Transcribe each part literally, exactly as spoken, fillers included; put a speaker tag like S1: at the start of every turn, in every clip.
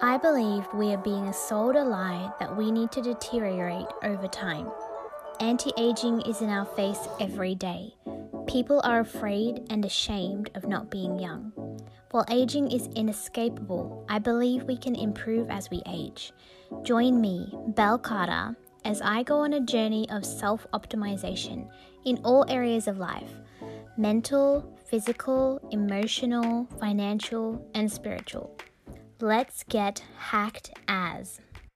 S1: I believe we are being sold a lie that we need to deteriorate over time. Anti-aging is in our face every day. People are afraid and ashamed of not being young. While aging is inescapable, I believe we can improve as we age. Join me, Belle Carter, as I go on a journey of self-optimization in all areas of life: mental, physical, emotional, financial, and spiritual. Let's get hacked as.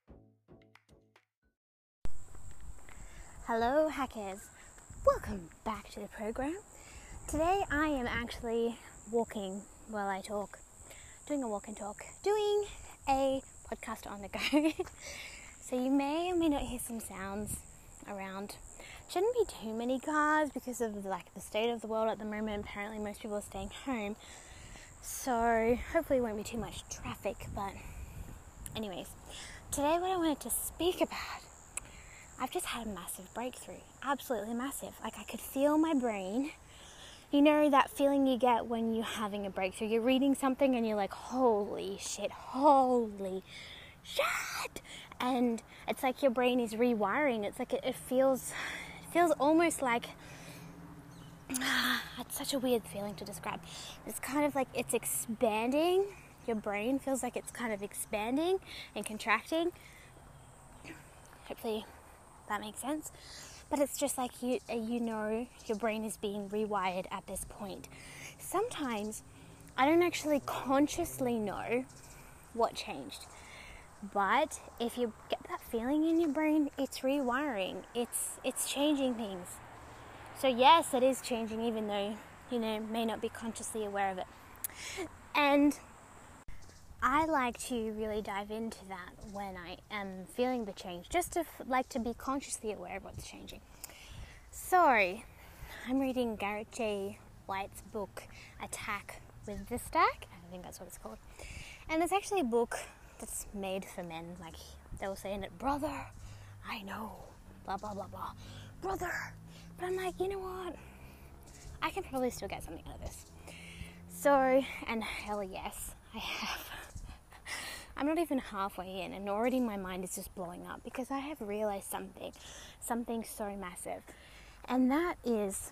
S2: Hello hackers, welcome back to the program. Today I am actually walking while I talk, doing a walk and talk, doing a podcast on the go. So you may or may not hear some sounds around. Shouldn't be too many cars because of like the state of the world at the moment. Apparently most people are staying home, so hopefully it won't be too much traffic. But anyways, today what I wanted to speak about, I've just had a massive breakthrough, absolutely massive. Like I could feel my brain. You know that feeling you get when you're having a breakthrough. You're reading something and you're like, holy shit, holy shit. And it's like your brain is rewiring. It's like it, it feels, it feels almost like, ah, it's such a weird feeling to describe. It's kind of like it's expanding. Your brain feels like it's kind of expanding and contracting. Hopefully that makes sense. But it's just like you you know your brain is being rewired at this point. Sometimes I don't actually consciously know what changed. But if you get that feeling in your brain, it's rewiring. It's it's changing things. So yes, it is changing, even though, you know, may not be consciously aware of it. And I like to really dive into that when I am feeling the change, just to f- like to be consciously aware of what's changing. So, I'm reading Garrett J. White's book, Attack with the Stack. I think that's what it's called. And it's actually a book that's made for men. Like, they will say in it, brother, I know, blah, blah, blah, blah, brother. But I'm like, you know what? I can probably still get something out of this. So, and hell yes, I have. I'm not even halfway in and already my mind is just blowing up because I have realized something, something so massive. And that is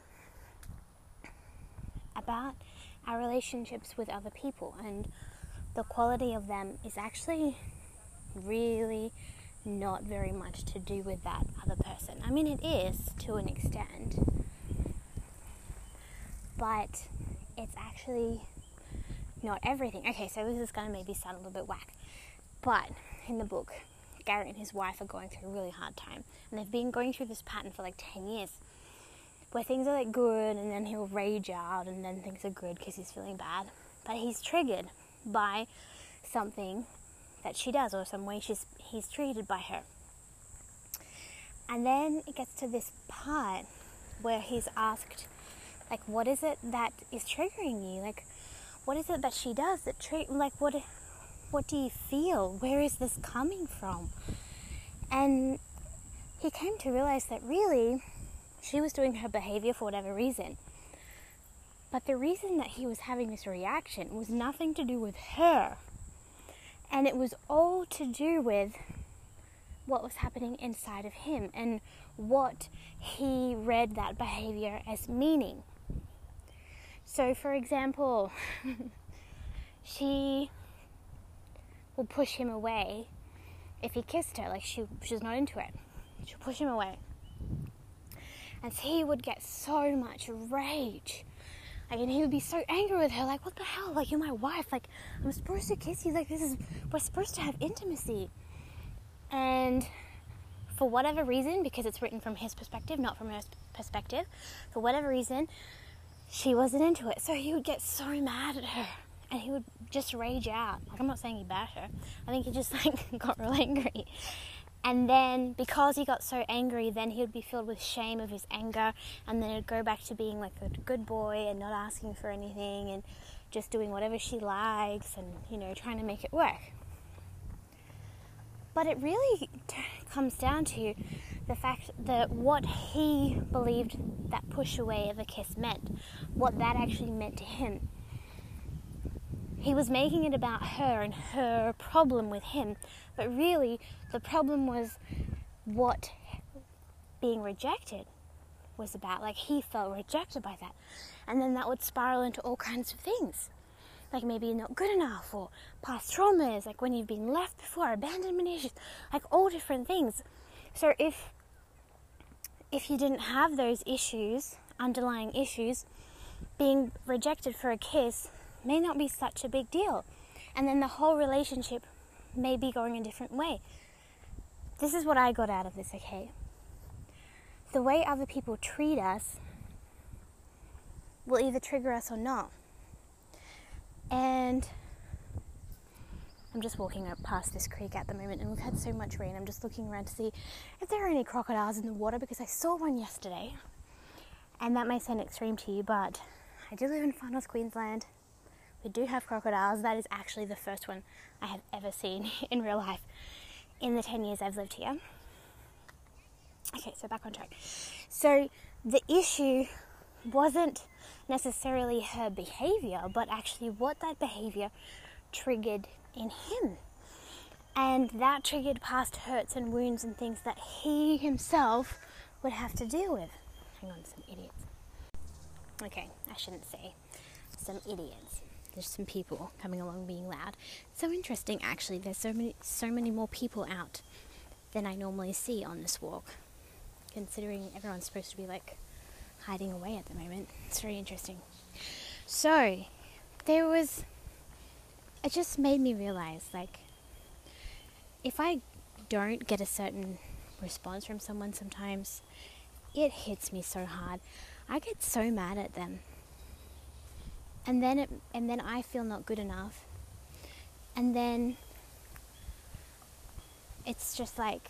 S2: about our relationships with other people, and the quality of them is actually really not very much to do with that other person. I mean, it is to an extent, but it's actually not everything. Okay, so this is going to maybe sound a little bit whack. But in the book, Garrett and his wife are going through a really hard time. And they've been going through this pattern for like ten years. Where things are like good and then he'll rage out and then things are good because he's feeling bad. But he's triggered by something that she does or some way she's, he's treated by her. And then it gets to this part where he's asked, like, what is it that is triggering you? Like, what is it that she does that, tri- like, what... What do you feel? Where is this coming from? And he came to realize that really she was doing her behavior for whatever reason. But the reason that he was having this reaction was nothing to do with her. And it was all to do with what was happening inside of him and what he read that behavior as meaning. So, for example, she will push him away if he kissed her. Like, she she's not into it. She'll push him away. And so he would get so much rage. Like, and he would be so angry with her. Like, what the hell? Like, you're my wife. Like, I'm supposed to kiss you. Like, this is, we're supposed to have intimacy. And for whatever reason, because it's written from his perspective, not from her perspective, for whatever reason, she wasn't into it. So he would get so mad at her. And he would just rage out. Like, I'm not saying he bashed her. I think he just, like, got real angry. And then, because he got so angry, then he would be filled with shame of his anger. And then it'd go back to being, like, a good boy and not asking for anything and just doing whatever she likes and, you know, trying to make it work. But it really t- comes down to the fact that what he believed that push away of a kiss meant, what that actually meant to him. he was making it about her and her problem with him, but really the problem was what being rejected was about. Like, he felt rejected by that, and then that would spiral into all kinds of things, like maybe you're not good enough, or past traumas, like when you've been left before, abandonment issues, like all different things. So if if you didn't have those issues, underlying issues, being rejected for a kiss may not be such a big deal, and then the whole relationship may be going a different way. This is what I got out of this, okay? The way other people treat us will either trigger us or not. And I'm just walking up past this creek at the moment, and we've had so much rain. I'm just looking around to see if there are any crocodiles in the water, because I saw one yesterday. And that may sound extreme to you, but I do live in far north Queensland. We do have crocodiles. That is actually the first one I have ever seen in real life in the ten years I've lived here. Okay, so back on track. So the issue wasn't necessarily her behavior, but actually what that behavior triggered in him. And that triggered past hurts and wounds and things that he himself would have to deal with. Hang on, some idiots. Okay, I shouldn't say some idiots. There's some people coming along being loud. It's so interesting, actually. There's so many, so many more people out than I normally see on this walk, considering everyone's supposed to be like hiding away at the moment. It's very interesting. So there was, it just made me realize, like, if I don't get a certain response from someone sometimes, it hits me so hard. I get so mad at them. And then it, and then I feel not good enough. And then it's just like,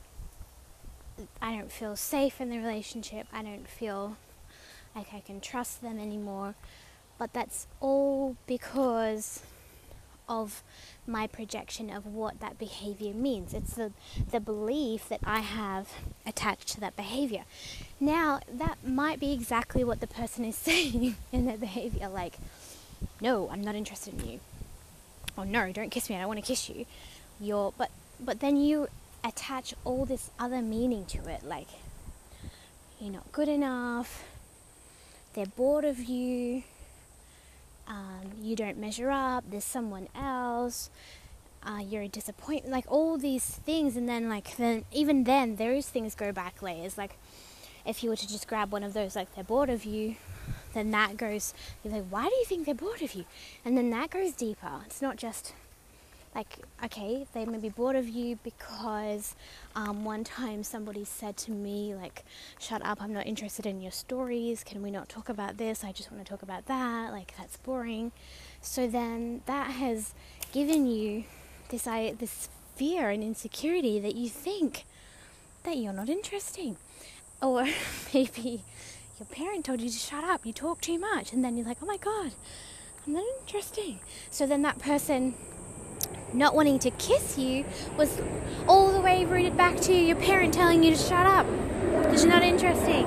S2: I don't feel safe in the relationship. I don't feel like I can trust them anymore. But that's all because of my projection of what that behavior means. It's the, the belief that I have attached to that behavior. Now, that might be exactly what the person is saying in their behavior. Like, no, I'm not interested in you. Or no, don't kiss me, I don't want to kiss you. You're, but, but then you attach all this other meaning to it, like you're not good enough, they're bored of you, um, you don't measure up, there's someone else, uh, you're a disappointment, like all these things. And then like then even then those things go back layers. Like if you were to just grab one of those, like they're bored of you, then that goes, you're like, why do you think they're bored of you? And then that goes deeper. It's not just like, okay, they may be bored of you because um, one time somebody said to me, like, shut up, I'm not interested in your stories. Can we not talk about this? I just want to talk about that. Like, that's boring. So then that has given you this, I, this fear and insecurity that you think that you're not interesting. Or maybe your parent told you to shut up, you talk too much. And then you're like, oh my God, I'm not interesting. So then that person not wanting to kiss you was all the way rooted back to your parent telling you to shut up because you're not interesting.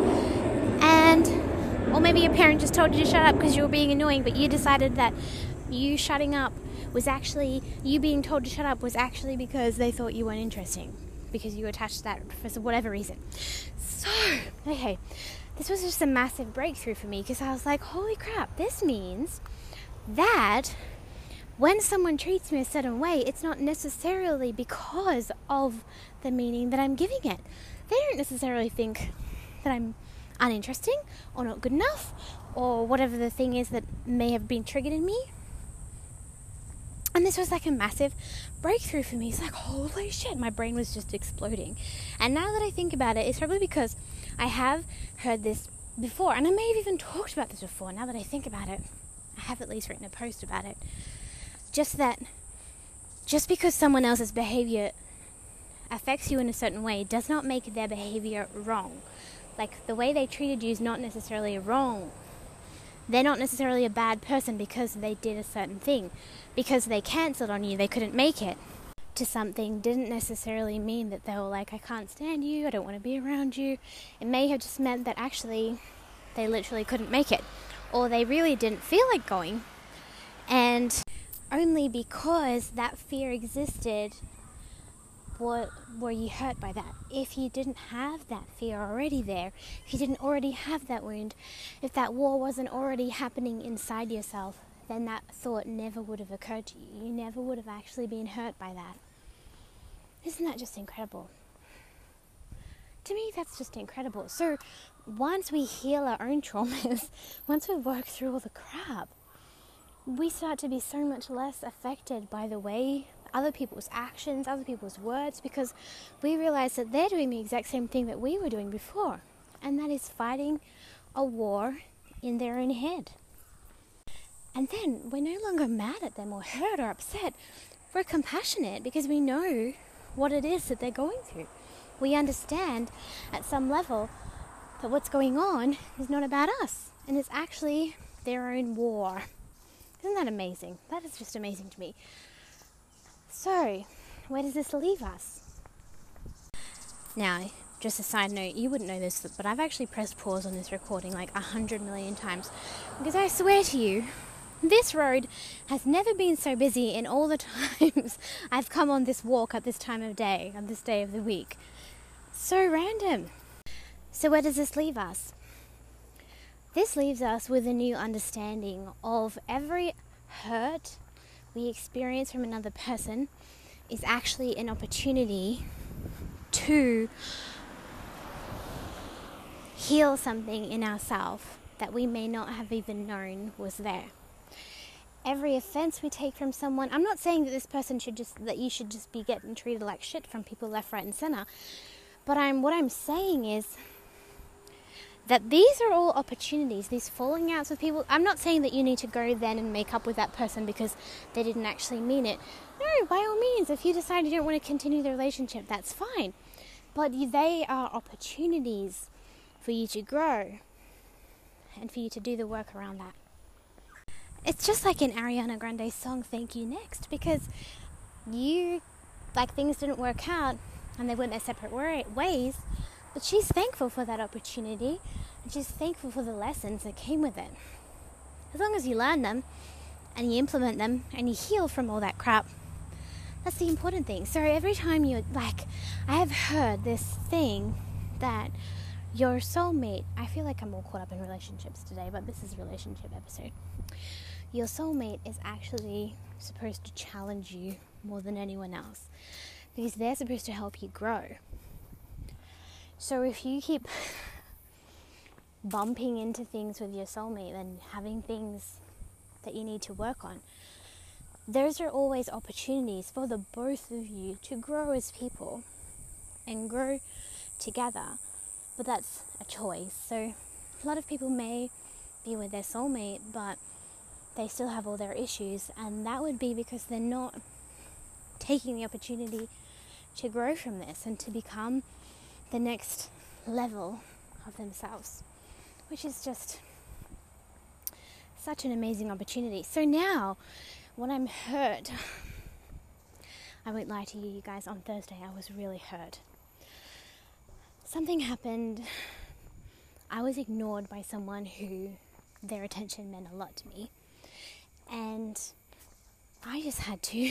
S2: And or maybe your parent just told you to shut up because you were being annoying, but you decided that you shutting up was actually, you being told to shut up was actually because they thought you weren't interesting, because you attached that for whatever reason. So, okay, this was just a massive breakthrough for me, because I was like, holy crap, this means that when someone treats me a certain way, it's not necessarily because of the meaning that I'm giving it. They don't necessarily think that I'm uninteresting or not good enough or whatever the thing is that may have been triggered in me. And this was like a massive breakthrough for me. It's like, holy shit, my brain was just exploding. And now that I think about it, it's probably because I have heard this before, and I may have even talked about this before. Now that I think about it, I have at least written a post about it. Just that, just because someone else's behavior affects you in a certain way does not make their behavior wrong. Like, the way they treated you is not necessarily wrong. They're not necessarily a bad person because they did a certain thing. Because they cancelled on you, they couldn't make it to something, didn't necessarily mean that they were like, I can't stand you, I don't want to be around you. It may have just meant that actually they literally couldn't make it. Or they really didn't feel like going. And only because that fear existed were, were you hurt by that. If you didn't have that fear already there, if you didn't already have that wound, if that war wasn't already happening inside yourself, then that thought never would have occurred to you. You never would have actually been hurt by that. Isn't that just incredible? To me, that's just incredible. So once we heal our own traumas, once we work through all the crap, we start to be so much less affected by the way other people's actions, other people's words, because we realize that they're doing the exact same thing that we were doing before, and that is fighting a war in their own head. And then we're no longer mad at them or hurt or upset. We're compassionate because we know what it is that they're going through. We understand at some level that what's going on is not about us, and it's actually their own war. Isn't that amazing? That is just amazing to me. So, where does this leave us? Now, just a side note, you wouldn't know this, but I've actually pressed pause on this recording like a hundred million times, because I swear to you, this road has never been so busy in all the times I've come on this walk at this time of day, on this day of the week. So random. So where does this leave us? This leaves us with a new understanding of every hurt we experience from another person is actually an opportunity to heal something in ourselves that we may not have even known was there. Every offense we take from someone, I'm not saying that this person should just, that you should just be getting treated like shit from people left, right and center, but I'm what I'm saying is that these are all opportunities, these falling outs with people. I'm not saying that you need to go then and make up with that person because they didn't actually mean it. No, by all means, if you decide you don't want to continue the relationship, that's fine. But they are opportunities for you to grow and for you to do the work around that. It's just like in Ariana Grande's song, Thank You Next, because you, like, things didn't work out and they went their separate ways. But she's thankful for that opportunity, and she's thankful for the lessons that came with it. As long as you learn them, and you implement them, and you heal from all that crap, that's the important thing. So every time you, like, I have heard this thing that your soulmate, I feel like I'm all caught up in relationships today, but this is a relationship episode. Your soulmate is actually supposed to challenge you more than anyone else, because they're supposed to help you grow. So if you keep bumping into things with your soulmate and having things that you need to work on, those are always opportunities for the both of you to grow as people and grow together. But that's a choice. So a lot of people may be with their soulmate, but they still have all their issues, and that would be because they're not taking the opportunity to grow from this and to become the next level of themselves, which is just such an amazing opportunity. So now, when I'm hurt, I won't lie to you, you guys, on Thursday I was really hurt. Something happened. I was ignored by someone who their attention meant a lot to me, and I just had to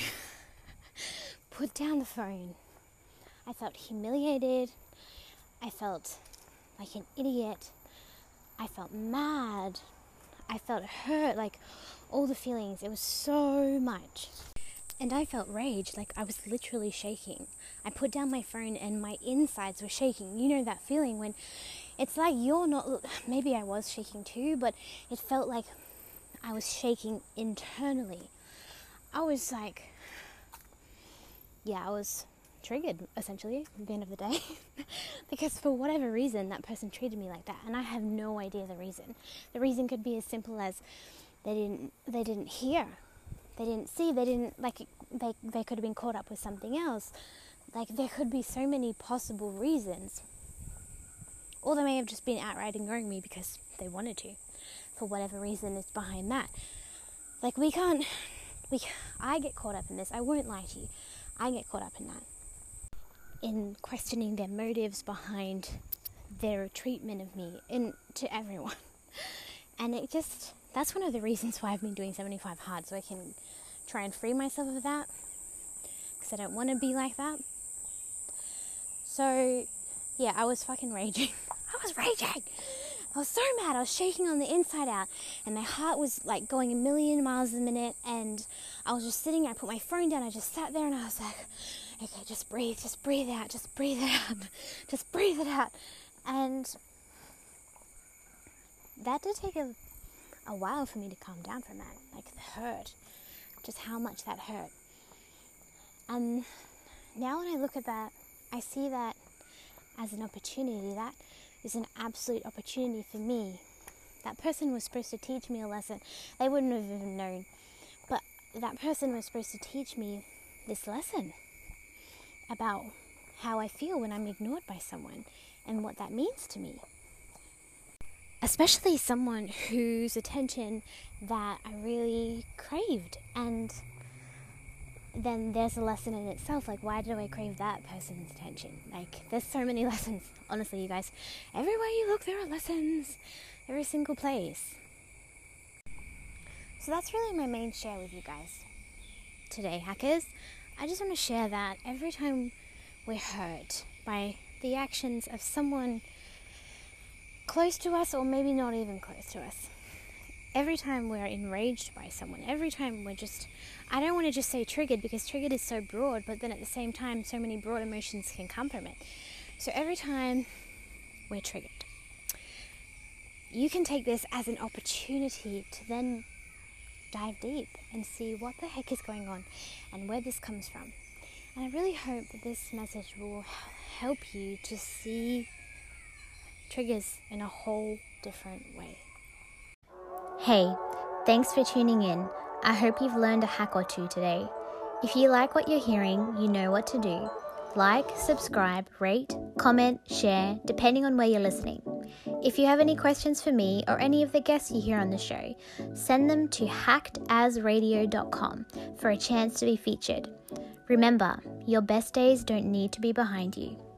S2: put down the phone. I felt humiliated. I felt like an idiot. I felt mad. I felt hurt, like all the feelings. It was so much. And I felt rage, like I was literally shaking. I put down my phone and my insides were shaking. You know that feeling when it's like you're not, maybe I was shaking too, but it felt like I was shaking internally. I was like, yeah, I was triggered, essentially, at the end of the day. Because for whatever reason, that person treated me like that, and I have no idea the reason. The reason could be as simple as they didn't they didn't hear, they didn't see, they didn't, like, they, they could have been caught up with something else. Like, there could be so many possible reasons. Or they may have just been outright ignoring me because they wanted to, for whatever reason is behind that. Like, we can't, we, I get caught up in this, I won't lie to you, I get caught up in that. In questioning their motives behind their treatment of me, and to everyone. And it just that's one of the reasons why I've been doing seventy-five hard, so I can try and free myself of that, because I don't want to be like that. So yeah, I was fucking raging. I was raging. I was so mad. I was shaking on the inside out, and my heart was like going a million miles a minute, and I was just sitting, I put my phone down, I just sat there, and I was like, okay, just breathe, just breathe out, just breathe it out, just breathe it out. And that did take a, a while for me to calm down from that, like the hurt, just how much that hurt. And now when I look at that, I see that as an opportunity. That is an absolute opportunity for me. That person was supposed to teach me a lesson. They wouldn't have even known. But that person was supposed to teach me this lesson about how I feel when I'm ignored by someone and what that means to me. Especially someone whose attention that I really craved. And then there's a lesson in itself, like, why do I crave that person's attention? Like, there's so many lessons, honestly, you guys. Everywhere you look, there are lessons, every single place. So that's really my main share with you guys today, hackers. I just want to share that every time we're hurt by the actions of someone close to us, or maybe not even close to us, every time we're enraged by someone, every time we're just, I don't want to just say triggered, because triggered is so broad, but then at the same time, so many broad emotions can come from it. So every time we're triggered, you can take this as an opportunity to then dive deep and see what the heck is going on and where this comes from. And I really hope that this message will help you to see triggers in a whole different way.
S1: Hey, thanks for tuning in. I hope you've learned a hack or two today. If you like what you're hearing, you know what to do. Like, subscribe, rate, comment, share, depending on where you're listening. If you have any questions for me or any of the guests you hear on the show, send them to hacked as radio dot com for a chance to be featured. Remember, your best days don't need to be behind you.